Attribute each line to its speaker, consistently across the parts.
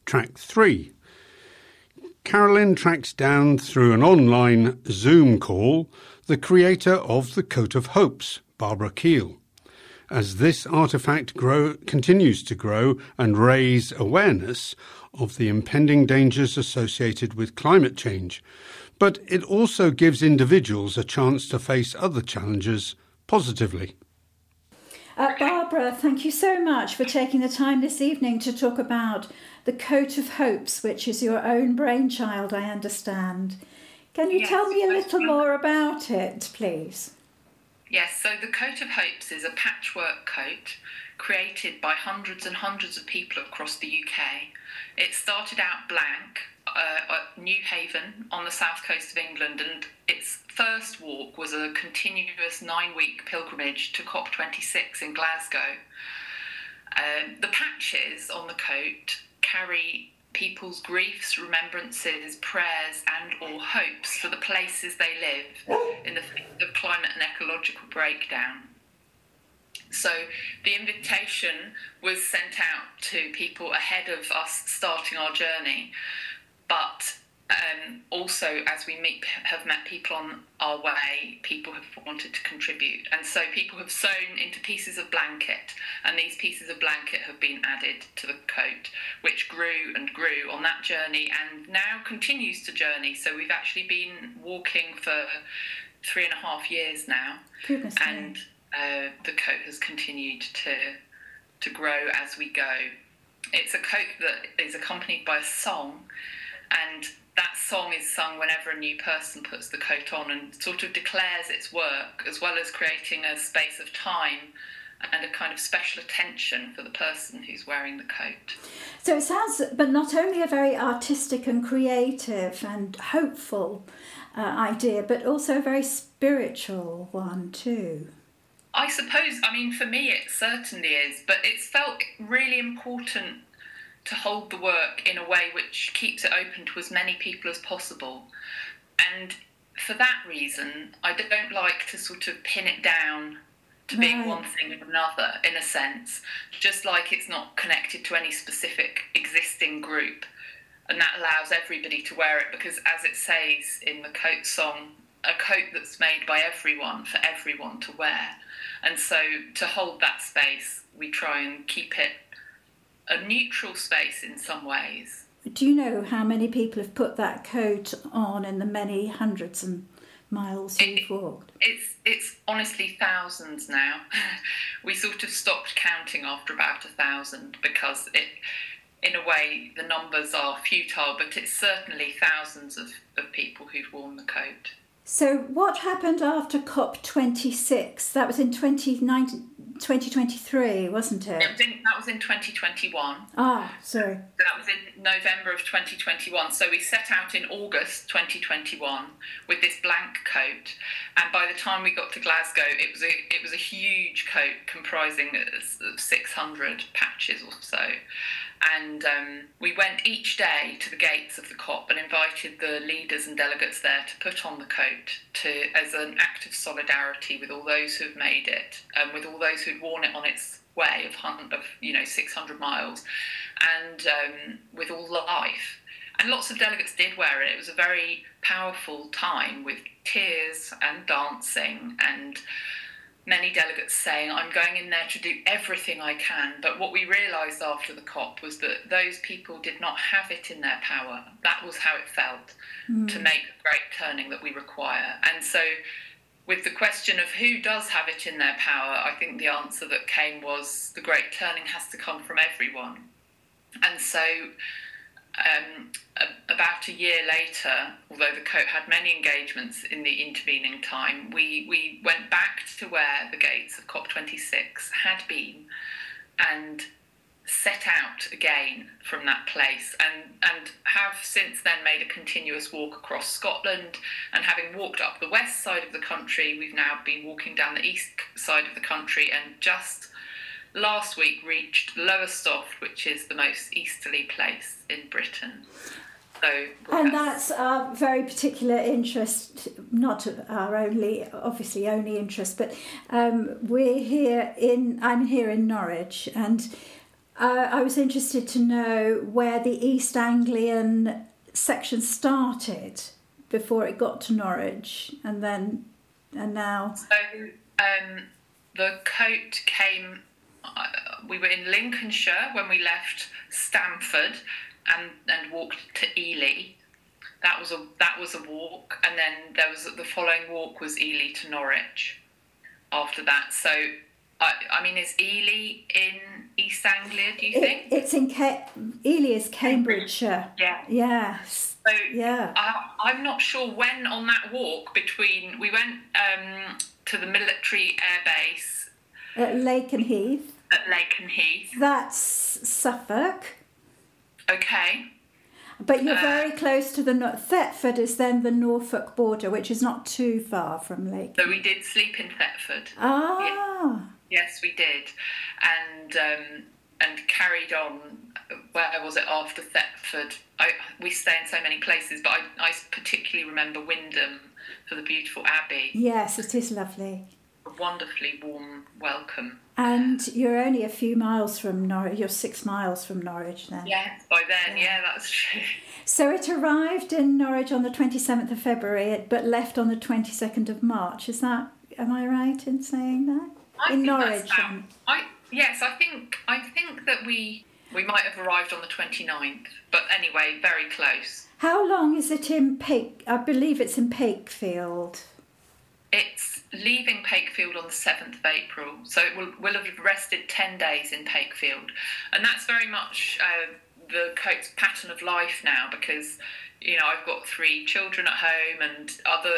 Speaker 1: Track 3. Carolyn tracks down through an online Zoom call the creator of the Coat of Hopes, Barbara Keel. As this artefact continues to grow and raise awareness of the impending dangers associated with climate change, but it also gives individuals a chance to face other challenges positively.
Speaker 2: Barbara, thank you so much for taking the time this evening to talk about the Coat of Hopes, which is your own brainchild, I understand. Can you tell me a little more about it, please?
Speaker 3: Yes, so the Coat of Hopes is a patchwork coat created by hundreds and hundreds of people across the UK. It started out blank at New Haven on the south coast of England, and its first walk was a continuous 9-week pilgrimage to COP26 in Glasgow. The patches on the coat carry people's griefs, remembrances, prayers and or hopes for the places they live in the face of climate and ecological breakdown. So the invitation was sent out to people ahead of us starting our journey, but also as we have met people on our way, people have wanted to contribute, and so people have sewn into pieces of blanket, and these pieces of blanket have been added to the coat, which grew and grew on that journey and now continues to journey. So we've actually been walking for 3.5 years now.
Speaker 2: Goodness
Speaker 3: and the coat has continued to grow as we go. It's a coat that is accompanied by a song, and that song is sung whenever a new person puts the coat on and sort of declares its work, as well as creating a space of time and a kind of special attention for the person who's wearing the coat.
Speaker 2: So it sounds, but not only a very artistic and creative and hopeful idea, but also a very spiritual one too.
Speaker 3: I suppose, for me it certainly is, but it's felt really important to hold the work in a way which keeps it open to as many people as possible. And for that reason, I don't like to sort of pin it down to being one thing or another, in a sense, just like it's not connected to any specific existing group. And that allows everybody to wear it, because as it says in the coat song, a coat that's made by everyone for everyone to wear. And so to hold that space, we try and keep it a neutral space in some ways.
Speaker 2: Do you know how many people have put that coat on in the many hundreds of miles you've walked?
Speaker 3: It's honestly thousands now. We sort of stopped counting after about 1,000 because in a way the numbers are futile, but it's certainly thousands of people who've worn the coat.
Speaker 2: So what happened after COP26? That was in 2023, wasn't it?
Speaker 3: That was in 2021.
Speaker 2: Sorry.
Speaker 3: That was in November of 2021. So we set out in August 2021 with this blank coat, and by the time we got to Glasgow, it was a huge coat comprising of 600 patches or so. And we went each day to the gates of the COP and invited the leaders and delegates there to put on the coat as an act of solidarity with all those who have made it, and with all those who'd worn it on its way of 600 miles, and with all life. And lots of delegates did wear it. It was a very powerful time with tears and dancing, and many delegates saying, I'm going in there to do everything I can. But what we realised after the COP was that those people did not have it in their power. That was how it felt to make the great turning that we require. And so with the question of who does have it in their power, I think the answer that came was the great turning has to come from everyone. And so about a year later, although the coat had many engagements in the intervening time, we went back to where the gates of COP26 had been and set out again from that place, and have since then made a continuous walk across Scotland. And having walked up the west side of the country, we've now been walking down the east side of the country, and just last week reached Lowestoft, which is the most easterly place in Britain.
Speaker 2: And that's our very particular interest, not our only interest, but I'm here in Norwich, and I was interested to know where the East Anglian section started before it got to Norwich, and now.
Speaker 3: So the coat came. We were in Lincolnshire when we left Stamford, and walked to Ely. That was a walk, and then the following walk was Ely to Norwich. After that, so I mean, is Ely in East Anglia? Do you think
Speaker 2: it's in Ely is Cambridgeshire?
Speaker 3: Yeah.
Speaker 2: Yes.
Speaker 3: So
Speaker 2: yeah,
Speaker 3: I'm not sure when on that walk between we went to the military air base
Speaker 2: at Lakenheath.
Speaker 3: At Lakenheath.
Speaker 2: That's Suffolk.
Speaker 3: Okay.
Speaker 2: But you're very close to the Thetford is then the Norfolk border, which is not too far from Lake.
Speaker 3: So we did sleep in Thetford.
Speaker 2: Ah.
Speaker 3: Yes, we did, and carried on. Where was it after Thetford? We stay in so many places, but I particularly remember Wymondham for the beautiful abbey.
Speaker 2: Yes, it is lovely.
Speaker 3: A wonderfully warm welcome.
Speaker 2: And you're only a few miles from Norwich. You're 6 miles from Norwich then.
Speaker 3: Yes, by then, yeah, that's true.
Speaker 2: So it arrived in Norwich on the 27th of February, but left on the 22nd of March. Am I right in saying that? In Norwich.
Speaker 3: Yes, I think that we might have arrived on the 29th, but anyway, very close.
Speaker 2: How long is it in Pake? I believe it's in Pakefield.
Speaker 3: It's leaving Pakefield on the 7th of April, so it will have rested 10 days in Pakefield. And that's very much the coat's pattern of life now, because, I've got 3 children at home and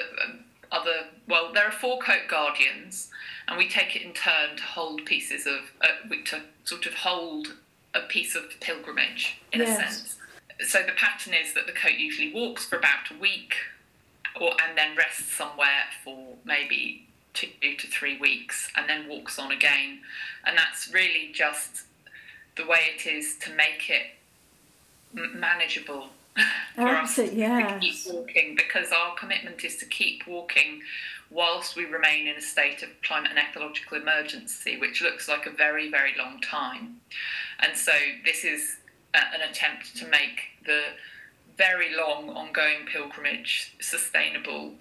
Speaker 3: there are 4 coat guardians, and we take it in turn to hold pieces of, to sort of hold a piece of pilgrimage, in a sense. So the pattern is that the coat usually walks for about a week, and then rests somewhere for maybe 2 to 3 weeks, and then walks on again. And that's really just the way it is to make it manageable for us to keep walking, because our commitment is to keep walking whilst we remain in a state of climate and ecological emergency, which looks like a very, very long time. And so this is an attempt to make the very long ongoing pilgrimage sustainable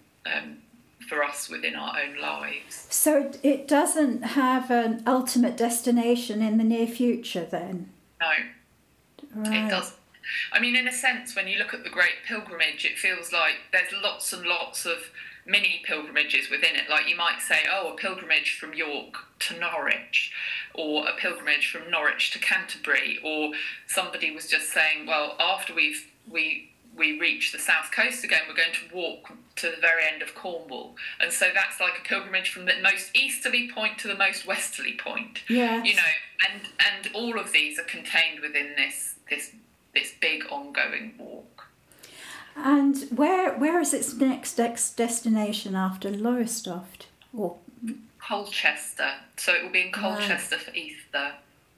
Speaker 3: for us within our own lives.
Speaker 2: So it doesn't have an ultimate destination in the near future then?
Speaker 3: No,
Speaker 2: right.
Speaker 3: It doesn't. I mean, in a sense, when you look at the Great Pilgrimage, it feels like there's lots and lots of mini pilgrimages within it. Like you might say, a pilgrimage from York to Norwich, or a pilgrimage from Norwich to Canterbury, or somebody was just saying, well, after we reach the south coast again, we're going to walk to the very end of Cornwall. And so that's like a pilgrimage from the most easterly point to the most westerly point.
Speaker 2: Yes.
Speaker 3: And all of these are contained within this big ongoing walk.
Speaker 2: And where is its next destination after Lowestoft? Or
Speaker 3: Colchester. So it will be in Colchester for Easter.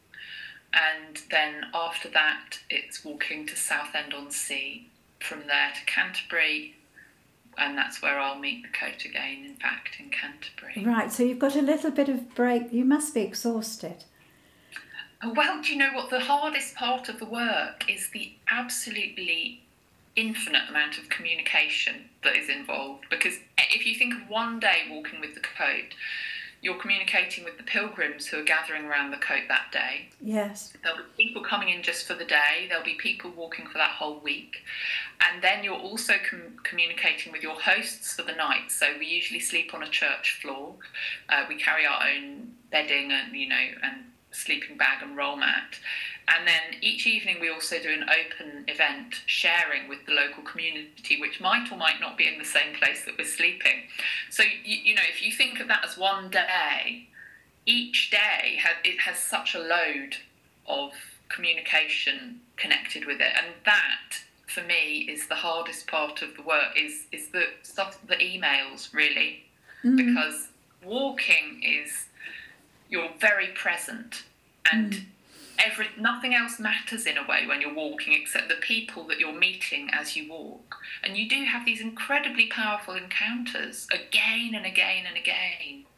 Speaker 3: And then after that, it's walking to Southend-on-Sea. From there to Canterbury, and that's where I'll meet the coat again, in fact, in Canterbury.
Speaker 2: Right, so you've got a little bit of break. You must be exhausted.
Speaker 3: Well, do you know what? The hardest part of the work is the absolutely infinite amount of communication that is involved. Because if you think of one day walking with the coat, you're communicating with the pilgrims who are gathering around the coat that day.
Speaker 2: Yes.
Speaker 3: There'll be people coming in just for the day. There'll be people walking for that whole week. And then you're also communicating with your hosts for the night. So we usually sleep on a church floor. We carry our own bedding and sleeping bag and roll mat. And then each evening we also do an open event sharing with the local community, which might or might not be in the same place that we're sleeping. So, if you think of that as one day, each day it has such a load of communication connected with it. And that, for me, is the hardest part of the work, is the stuff, the emails, really. Mm. Because walking is, you're very present, and nothing else matters in a way when you're walking except the people that you're meeting as you walk. And you do have these incredibly powerful encounters again and again and again.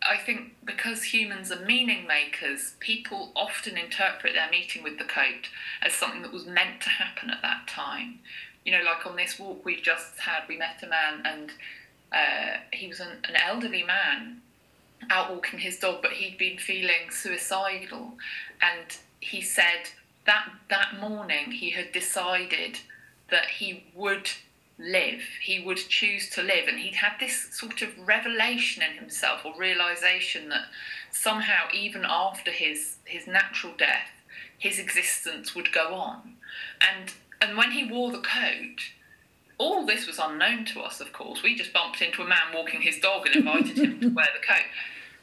Speaker 3: I think because humans are meaning makers, people often interpret their meeting with the coat as something that was meant to happen at that time. You know, like on this walk we've just had, we met a man, and he was an elderly man out walking his dog, but he'd been feeling suicidal, and he said that morning he had decided that he would live, he would choose to live, and he'd had this sort of revelation in himself, or realisation, that somehow even after his natural death his existence would go on. And when he wore the coat, all this was unknown to us, of course. We just bumped into a man walking his dog and invited him to wear the coat.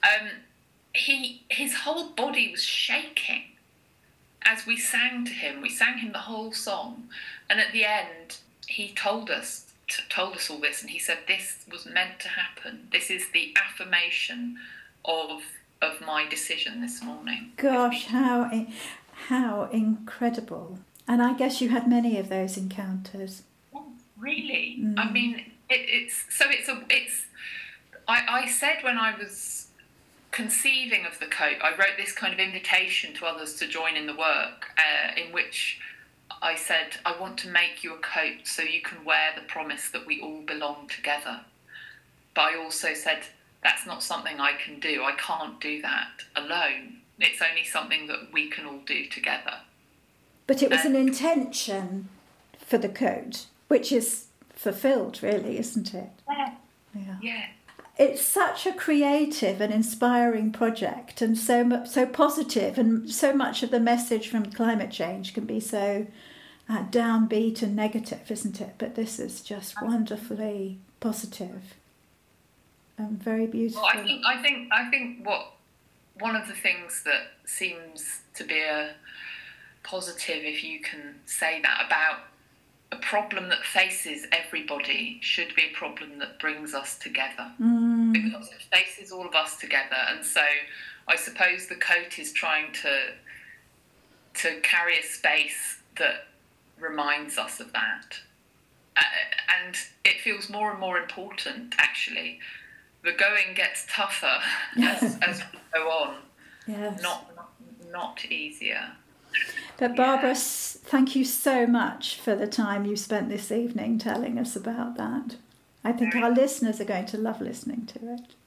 Speaker 3: His whole body was shaking as we sang to him. We sang him the whole song, and at the end he told us all this, and he said, this was meant to happen. This is the affirmation of my decision this morning.
Speaker 2: Gosh, how incredible. And I guess you had many of those encounters.
Speaker 3: Oh, really? I mean, I said when I was conceiving of the coat, I wrote this kind of invitation to others to join in the work, in which I said, I want to make you a coat so you can wear the promise that we all belong together. But I also said, that's not something I can do. I can't do that alone. It's only something that we can all do together.
Speaker 2: But it was an intention for the coat, which is fulfilled, really, isn't it?
Speaker 3: Yeah.
Speaker 2: It's such a creative and inspiring project, and so positive, and so much of the message from climate change can be so downbeat and negative, isn't it? But this is just wonderfully positive and very beautiful.
Speaker 3: Well, I think what one of the things that seems to be a positive, if you can say that, about a problem that faces everybody should be a problem that brings us together, because it faces all of us together. And so I suppose the coat is trying to carry a space that reminds us of that, and it feels more and more important, actually. The going gets tougher as we go on.
Speaker 2: Yes.
Speaker 3: Not easier.
Speaker 2: But Barbara, thank you so much for the time you spent this evening telling us about that. I think our listeners are going to love listening to it.